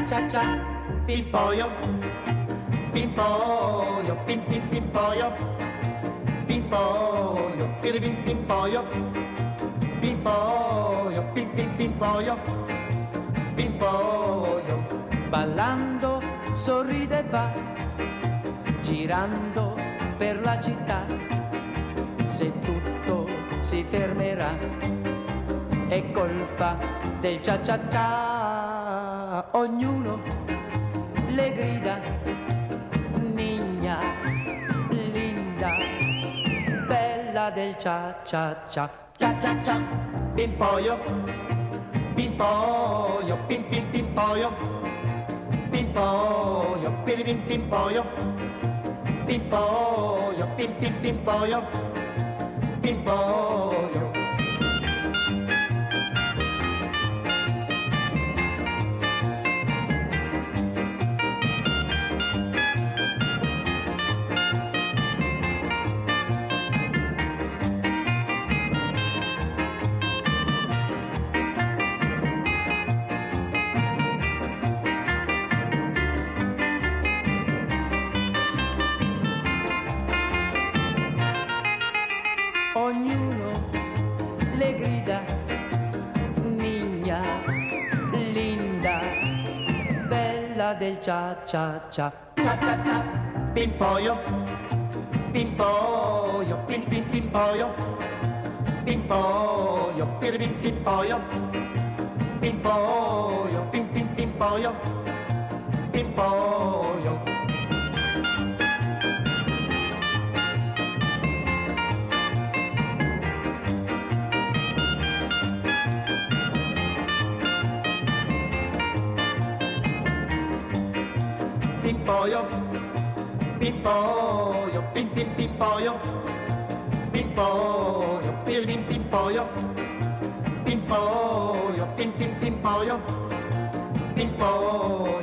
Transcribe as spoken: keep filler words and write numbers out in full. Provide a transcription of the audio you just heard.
cha cha, pimpoio, pimpoio, pim pim pimpoio, pimpoio, piribim pimpoio, pimpoio, pim pim pimpoio, pimpoio. Ballando sorride e va, girando per la città. Se tutto si fermerà è colpa del cia cia cia. Ognuno le grida, Nina, linda, bella del cia cia cia. Cia cia cia, pimpoio, pimpoio, pim pim pimpoio, pimpoio, piribim pimpoio, pimpoio, pim pim pimpoio, pimpoio. Ognuno le grida, Nina, linda, bella del cia cia cia. Cia cia cia, pimpoio, pimpoio, pim pim pimpoio, pimpoio, piribim pimpoio, pimpoio, pim pim pimpoio, pimpoio. Pimpoio, pimpoio, pim pim pimpoio, pimpoio, piribim pimpoio, pimpoio, pim pim pimpoio, pimpoio.